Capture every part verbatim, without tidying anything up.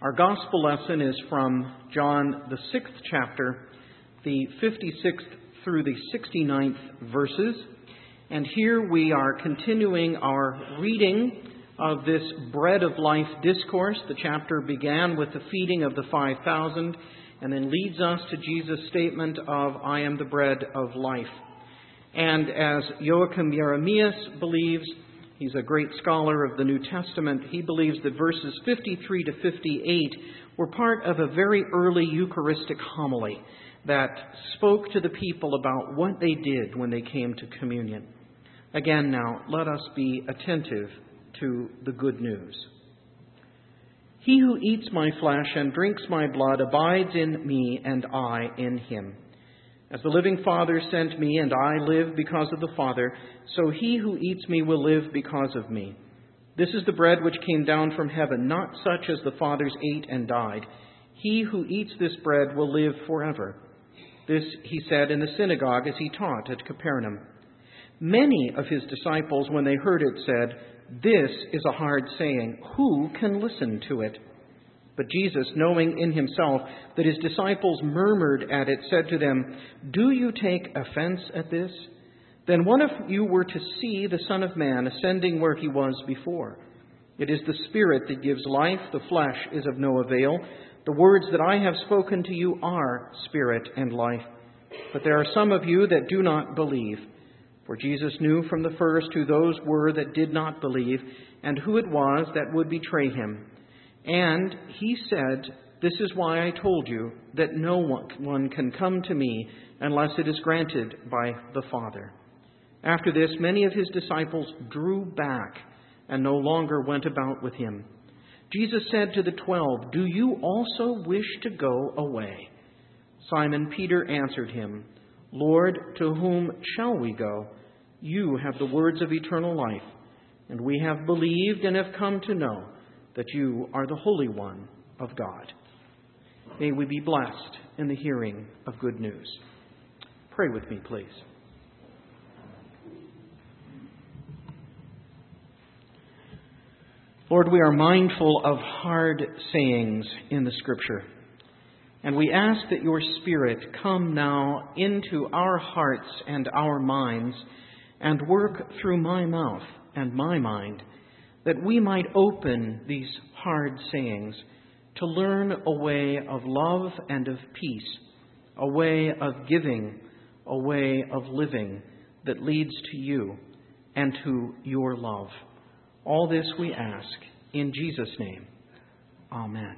Our gospel lesson is from John, the sixth chapter, the fifty-sixth through the sixty-ninth verses. And here we are continuing our reading of this Bread of Life discourse. The chapter began with the feeding of the five thousand and then leads us to Jesus' statement of, I am the bread of life. And as Joachim Jeremias believes, he's a great scholar of the New Testament, he believes that verses fifty-three to fifty-eight were part of a very early Eucharistic homily that spoke to the people about what they did when they came to communion. Again now, let us be attentive to the good news. He who eats my flesh and drinks my blood abides in me, and I in him. As the living Father sent me, and I live because of the Father, so he who eats me will live because of me. This is the bread which came down from heaven, not such as the fathers ate and died. He who eats this bread will live forever. This he said in the synagogue as he taught at Capernaum. Many of his disciples, when they heard it, said, This is a hard saying. Who can listen to it? But Jesus, knowing in himself that his disciples murmured at it, said to them, Do you take offense at this? Then what if you were to see the Son of Man ascending where he was before? It is the Spirit that gives life. The flesh is of no avail. The words that I have spoken to you are spirit and life. But there are some of you that do not believe. For Jesus knew from the first who those were that did not believe, and who it was that would betray him. And he said, This is why I told you that no one can come to me unless it is granted by the Father. After this, many of his disciples drew back and no longer went about with him. Jesus said to the twelve, Do you also wish to go away? Simon Peter answered him, Lord, to whom shall we go? You have the words of eternal life, and we have believed and have come to know that you are the Holy One of God. May we be blessed in the hearing of good news. Pray with me, please. Lord, we are mindful of hard sayings in the Scripture. And we ask that your Spirit come now into our hearts and our minds and work through my mouth and my mind, that we might open these hard sayings to learn a way of love and of peace, a way of giving, a way of living that leads to you and to your love. All this we ask in Jesus' name. Amen.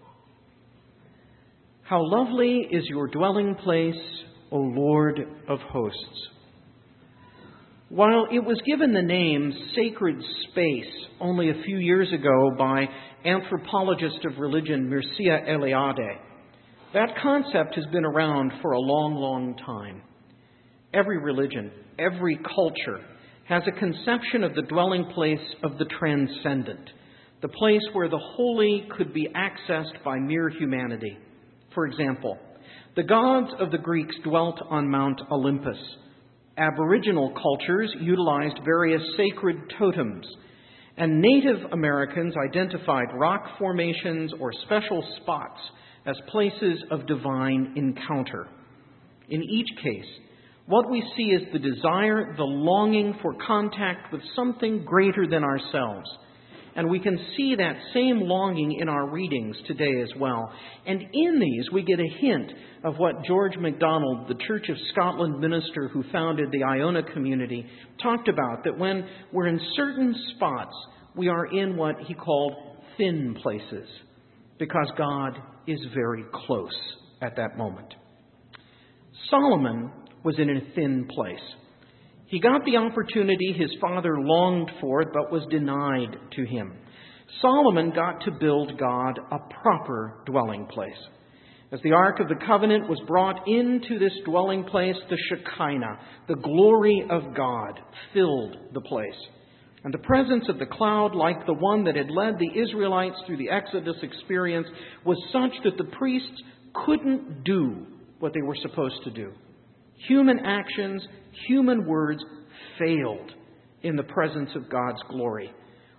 How lovely is your dwelling place, O Lord of hosts. While it was given the name sacred space only a few years ago by anthropologist of religion Mircea Eliade, that concept has been around for a long, long time. Every religion, every culture has a conception of the dwelling place of the transcendent, the place where the holy could be accessed by mere humanity. For example, the gods of the Greeks dwelt on Mount Olympus. Aboriginal cultures utilized various sacred totems, and Native Americans identified rock formations or special spots as places of divine encounter. In each case, what we see is the desire, the longing for contact with something greater than ourselves. And we can see that same longing in our readings today as well. And in these, we get a hint of what George MacDonald, the Church of Scotland minister who founded the Iona community, talked about, that when we're in certain spots, we are in what he called thin places, because God is very close at that moment. Solomon was in a thin place. He got the opportunity his father longed for, but was denied to him. Solomon got to build God a proper dwelling place. As the Ark of the Covenant was brought into this dwelling place, the Shekinah, the glory of God, filled the place. And the presence of the cloud, like the one that had led the Israelites through the Exodus experience, was such that the priests couldn't do what they were supposed to do. Human actions, human words failed in the presence of God's glory.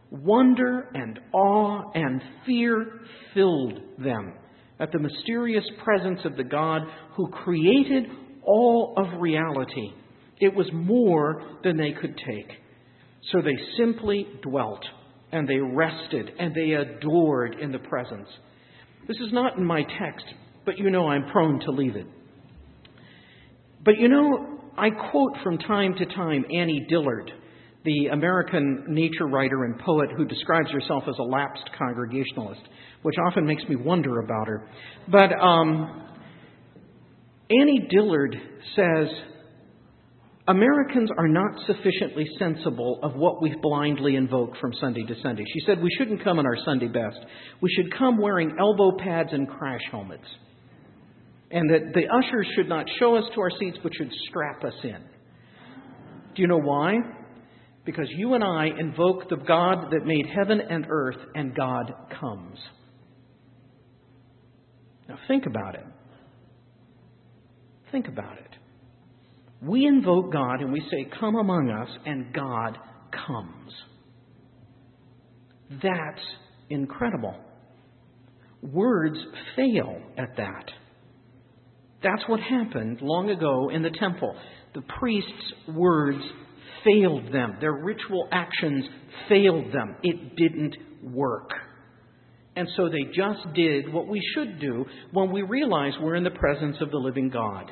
Wonder and awe and fear filled them at the mysterious presence of the God who created all of reality. It was more than they could take. So they simply dwelt, and they rested, and they adored in the presence. This is not in my text, but you know I'm prone to leave it. But you know, I quote from time to time Annie Dillard, the American nature writer and poet who describes herself as a lapsed Congregationalist, which often makes me wonder about her. But um, Annie Dillard says, Americans are not sufficiently sensible of what we blindly invoke from Sunday to Sunday. She said we shouldn't come in our Sunday best. We should come wearing elbow pads and crash helmets. And that the ushers should not show us to our seats, but should strap us in. Do you know why? Because you and I invoke the God that made heaven and earth, and God comes. Now think about it. Think about it. We invoke God and we say, come among us, and God comes. That's incredible. Words fail at that. That's what happened long ago in the temple. The priests' words failed them. Their ritual actions failed them. It didn't work. And so they just did what we should do when we realize we're in the presence of the living God.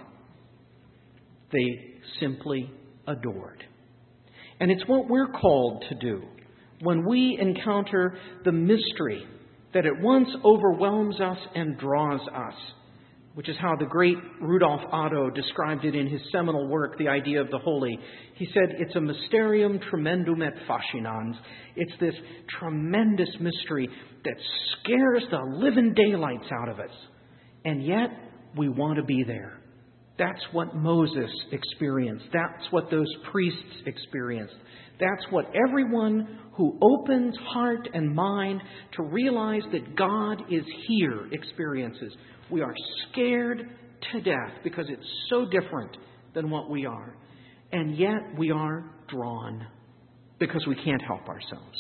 They simply adored. And it's what we're called to do when we encounter the mystery that at once overwhelms us and draws us, which is how the great Rudolf Otto described it in his seminal work, The Idea of the Holy. He said, it's a mysterium tremendum et fascinans. It's this tremendous mystery that scares the living daylights out of us. And yet, we want to be there. That's what Moses experienced. That's what those priests experienced. That's what everyone who opens heart and mind to realize that God is here experiences. We are scared to death because it's so different than what we are. And yet we are drawn because we can't help ourselves.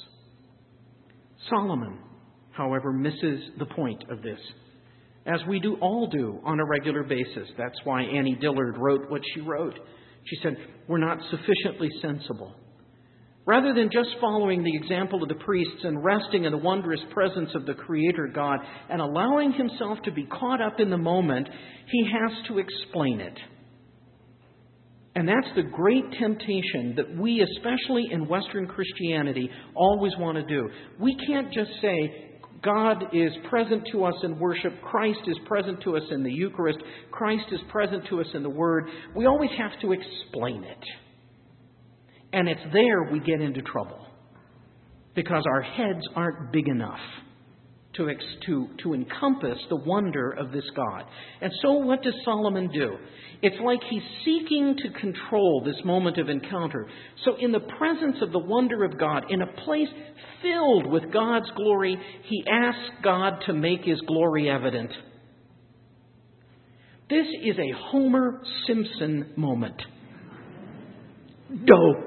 Solomon, however, misses the point of this, as we do all do on a regular basis. That's why Annie Dillard wrote what she wrote. She said, we're not sufficiently sensible. Rather than just following the example of the priests and resting in the wondrous presence of the Creator God and allowing himself to be caught up in the moment, he has to explain it. And that's the great temptation that we, especially in Western Christianity, always want to do. We can't just say, God is present to us in worship. Christ is present to us in the Eucharist. Christ is present to us in the Word. We always have to explain it. And it's there we get into trouble. Because our heads aren't big enough to, ex- to, to encompass the wonder of this God. And so what does Solomon do? It's like he's seeking to control this moment of encounter. So in the presence of the wonder of God, in a place filled with God's glory, he asks God to make his glory evident. This is a Homer Simpson moment. Doe.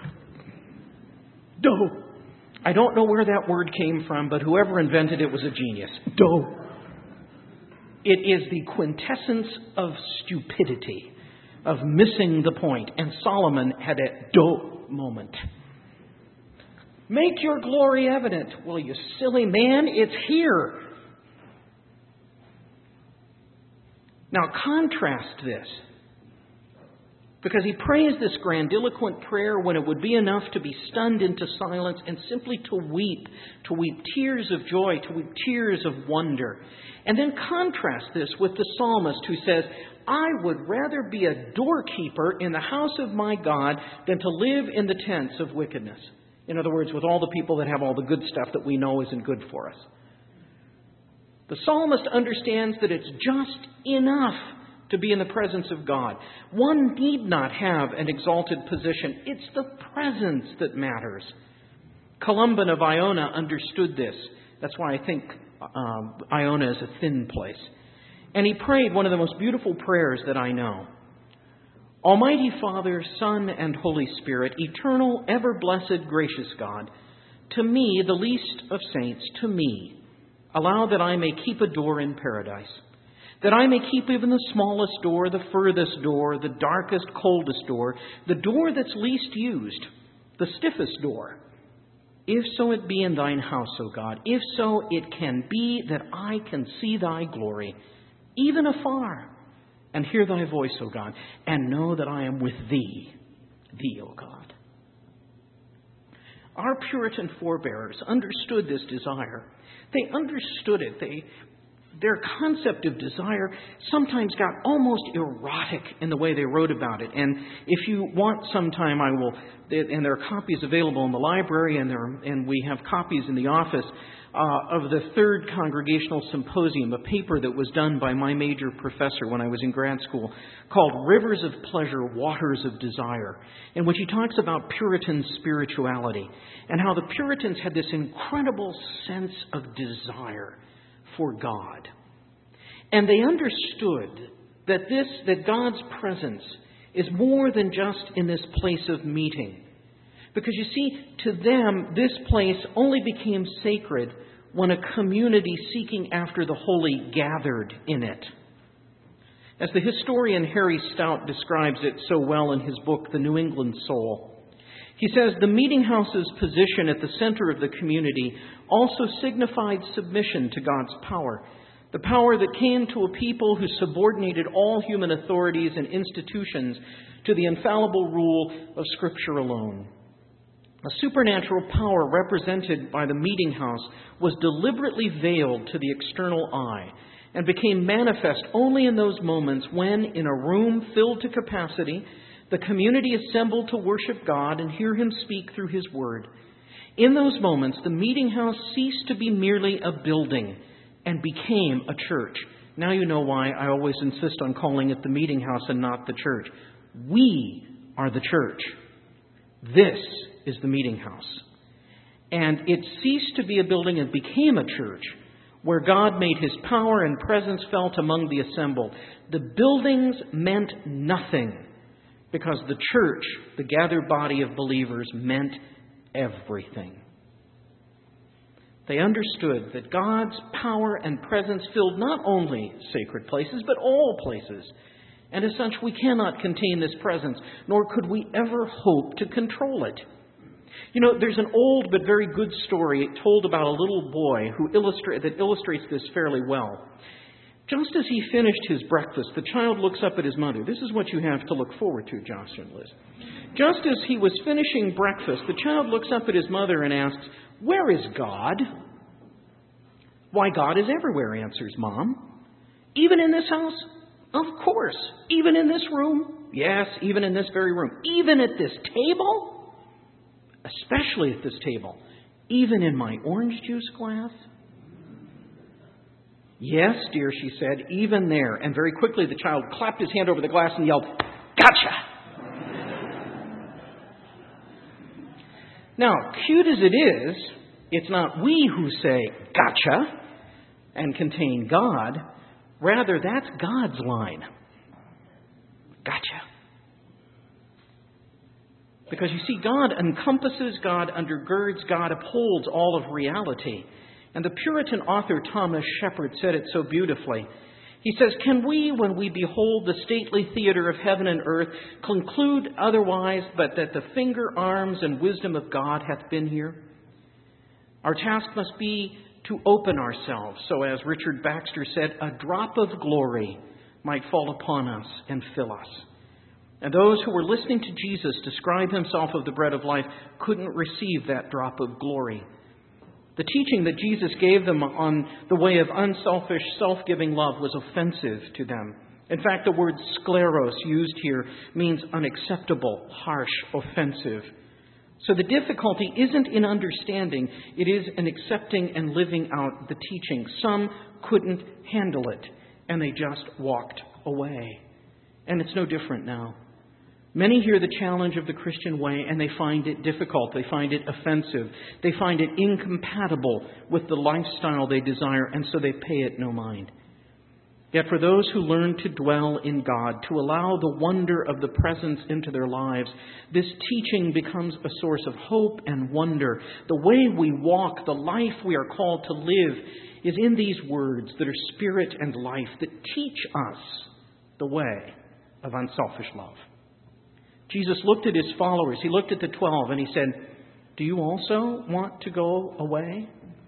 Doe. I don't know where that word came from, but whoever invented it was a genius. Doe. It is the quintessence of stupidity, of missing the point. And Solomon had a doe moment. Make your glory evident. Well, you silly man, it's here. Now contrast this. Because he prays this grandiloquent prayer when it would be enough to be stunned into silence and simply to weep, to weep tears of joy, to weep tears of wonder. And then contrast this with the psalmist who says, I would rather be a doorkeeper in the house of my God than to live in the tents of wickedness. In other words, with all the people that have all the good stuff that we know isn't good for us. The psalmist understands that it's just enough to be in the presence of God. One need not have an exalted position. It's the presence that matters. Columban of Iona understood this. That's why I think um, Iona is a thin place. And he prayed one of the most beautiful prayers that I know. Almighty Father, Son, and Holy Spirit, eternal, ever-blessed, gracious God, to me, the least of saints, to me, allow that I may keep a door in paradise, that I may keep even the smallest door, the furthest door, the darkest, coldest door, the door that's least used, the stiffest door. If so it be in thine house, O God, if so it can be that I can see thy glory, even afar, and hear thy voice, O God, and know that I am with thee, thee, O God. Our Puritan forebears understood this desire. They understood it. They, their concept of desire sometimes got almost erotic in the way they wrote about it. And if you want sometime, I will, and there are copies available in the library, and, there, and we have copies in the office, Uh, of the Third Congregational Symposium, a paper that was done by my major professor when I was in grad school, called Rivers of Pleasure, Waters of Desire, in which he talks about Puritan spirituality and how the Puritans had this incredible sense of desire for God. And they understood that this, that God's presence is more than just in this place of meeting. Because you see, to them, this place only became sacred when a community seeking after the holy gathered in it. As the historian Harry Stout describes it so well in his book, The New England Soul, he says, the meeting house's position at the center of the community also signified submission to God's power, the power that came to a people who subordinated all human authorities and institutions to the infallible rule of Scripture alone. A supernatural power represented by the meeting house was deliberately veiled to the external eye and became manifest only in those moments when, in a room filled to capacity, the community assembled to worship God and hear Him speak through His Word. In those moments, the meeting house ceased to be merely a building and became a church. Now you know why I always insist on calling it the meeting house and not the church. We are the church. This is the meeting house. And it ceased to be a building and became a church where God made His power and presence felt among the assembled. The buildings meant nothing because the church, the gathered body of believers, meant everything. They understood that God's power and presence filled not only sacred places, but all places. And as such, we cannot contain this presence, nor could we ever hope to control it. You know, there's an old but very good story told about a little boy who illustra- that illustrates this fairly well. Just as he finished his breakfast, the child looks up at his mother. This is what you have to look forward to, Josh and Liz. Just as he was finishing breakfast, the child looks up at his mother and asks, "Where is God?" "Why, God is everywhere," answers Mom. "Even in this house?" "Of course. Even in this room?" "Yes, even in this very room." "Even at this table?" "Especially at this table." "Even in my orange juice glass?" "Yes, dear," she said, "even there." And very quickly the child clapped his hand over the glass and yelled, "Gotcha!" Now, cute as it is, it's not we who say, "Gotcha," and contain God. Rather, that's God's line. Gotcha. Because you see, God encompasses, God undergirds, God upholds all of reality. And the Puritan author Thomas Shepard said it so beautifully. He says, "Can we, when we behold the stately theater of heaven and earth, conclude otherwise but that the finger, arms, and wisdom of God hath been here? Our task must be to open ourselves, so as Richard Baxter said, a drop of glory might fall upon us and fill us." And those who were listening to Jesus describe Himself of the bread of life couldn't receive that drop of glory. The teaching that Jesus gave them on the way of unselfish, self-giving love was offensive to them. In fact, the word scleros used here means unacceptable, harsh, offensive. So the difficulty isn't in understanding, it is in accepting and living out the teaching. Some couldn't handle it, and they just walked away. And it's no different now. Many hear the challenge of the Christian way and they find it difficult. They find it offensive. They find it incompatible with the lifestyle they desire, and so they pay it no mind. Yet for those who learn to dwell in God, to allow the wonder of the presence into their lives, this teaching becomes a source of hope and wonder. The way we walk, the life we are called to live, is in these words that are spirit and life, that teach us the way of unselfish love. Jesus looked at his followers. He looked at the twelve and he said, "Do you also want to go away?"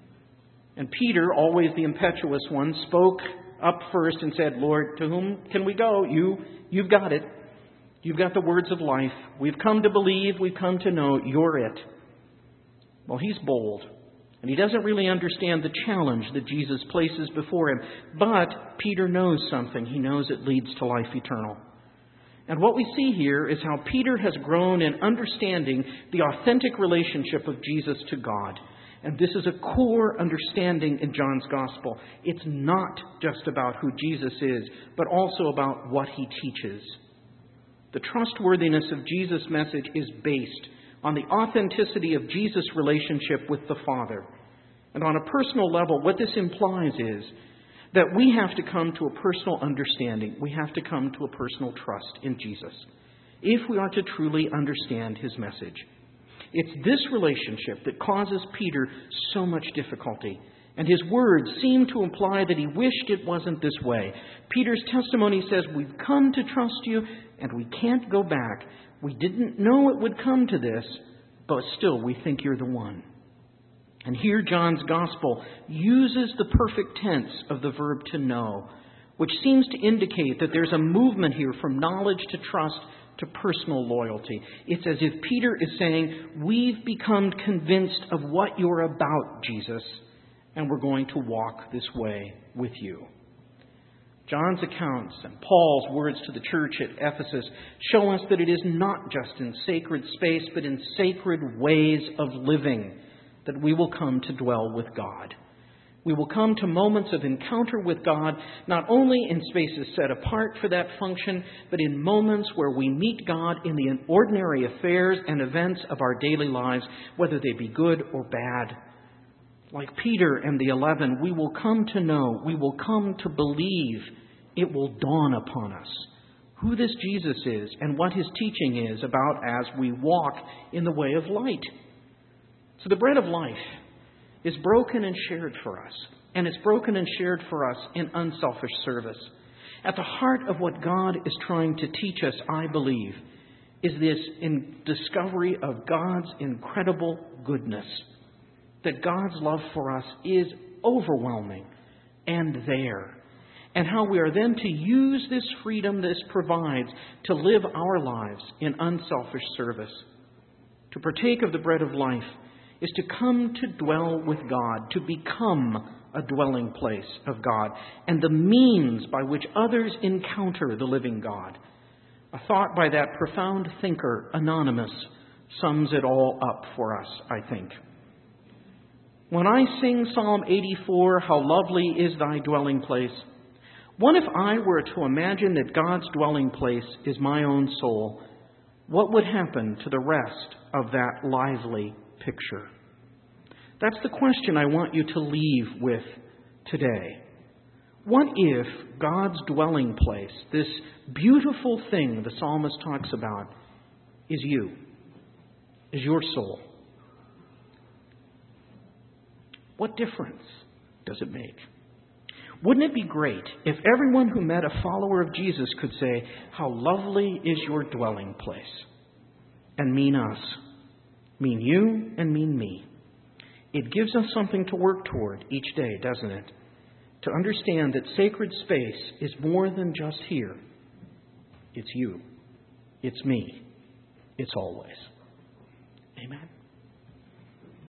And Peter, always the impetuous one, spoke up first and said, "Lord, to whom can we go? You, you've got it. You've got the words of life. We've come to believe. We've come to know you're it." Well, he's bold, and he doesn't really understand the challenge that Jesus places before him. But Peter knows something. He knows it leads to life eternal. And what we see here is how Peter has grown in understanding the authentic relationship of Jesus to God. And this is a core understanding in John's Gospel. It's not just about who Jesus is, but also about what he teaches. The trustworthiness of Jesus' message is based on the authenticity of Jesus' relationship with the Father. And on a personal level, what this implies is that we have to come to a personal understanding. We have to come to a personal trust in Jesus if we are to truly understand his message. It's this relationship that causes Peter so much difficulty. And his words seem to imply that he wished it wasn't this way. Peter's testimony says, "We've come to trust you and we can't go back. We didn't know it would come to this, but still we think you're the one." And here John's Gospel uses the perfect tense of the verb to know, which seems to indicate that there's a movement here from knowledge to trust to personal loyalty. It's as if Peter is saying, "We've become convinced of what you're about, Jesus, and we're going to walk this way with you." John's accounts and Paul's words to the church at Ephesus show us that it is not just in sacred space, but in sacred ways of living that we will come to dwell with God. We will come to moments of encounter with God, not only in spaces set apart for that function, but in moments where we meet God in the ordinary affairs and events of our daily lives, whether they be good or bad. Like Peter and the eleven, we will come to know, we will come to believe, it will dawn upon us who this Jesus is and what his teaching is about as we walk in the way of light. So the bread of life is broken and shared for us. And it's broken and shared for us in unselfish service. At the heart of what God is trying to teach us, I believe, is this in discovery of God's incredible goodness. That God's love for us is overwhelming and there. And how we are then to use this freedom this provides to live our lives in unselfish service. To partake of the bread of life is to come to dwell with God, to become a dwelling place of God, and the means by which others encounter the living God. A thought by that profound thinker, Anonymous, sums it all up for us, I think. When I sing Psalm eighty-four, "How lovely is thy dwelling place," what if I were to imagine that God's dwelling place is my own soul? What would happen to the rest of that lively picture? That's the question I want you to leave with today. What if God's dwelling place, this beautiful thing the psalmist talks about, is you, is your soul? What difference does it make? Wouldn't it be great if everyone who met a follower of Jesus could say, "How lovely is your dwelling place," and mean us, mean you and mean me? It gives us something to work toward each day, doesn't it? To understand that sacred space is more than just here. It's you. It's me. It's always. Amen.